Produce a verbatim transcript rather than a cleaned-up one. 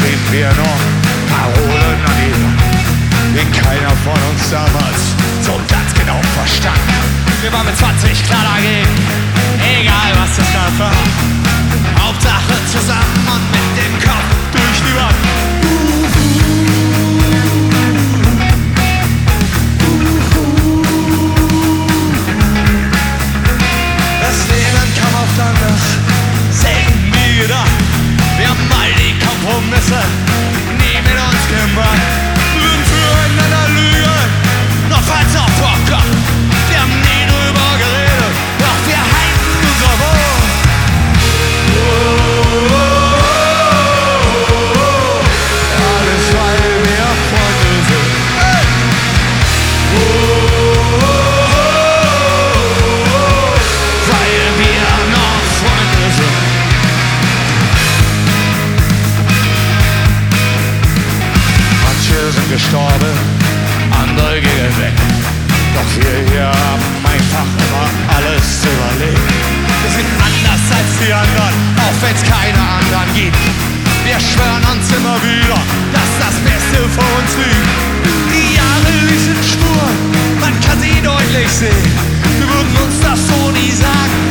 schrien wir nur Parolen an ihr, die keiner von uns damals so ganz genau verstand. Wir waren mit zwanzig klar dagegen, egal was das gerade war. Hauptsache zusammen und mit dem Kopf durch die Wand. Das Leben kam oft anders, selten nie gedacht. Wir haben all die Kompromisse nie mit uns gemacht. Würden füreinander lügen, noch falls auf Bock. Wir haben nie drüber geredet, doch wir halten unser Wort. Oh, oh, oh, oh. Alles weil wir Freunde sind. Hey! Oh, oh, oh, oh. Weil wir noch Freunde sind. Manche sind gestorben, andere gehen weg. Doch wir hier haben einfach immer alles überlebt. Wir sind anders als die anderen, auch wenn's keine anderen gibt. Wir schwören uns immer wieder, dass das Beste vor uns liegt. Die Jahre ließen Spuren, man kann sie deutlich sehen. Wir würden uns das so nie sagen,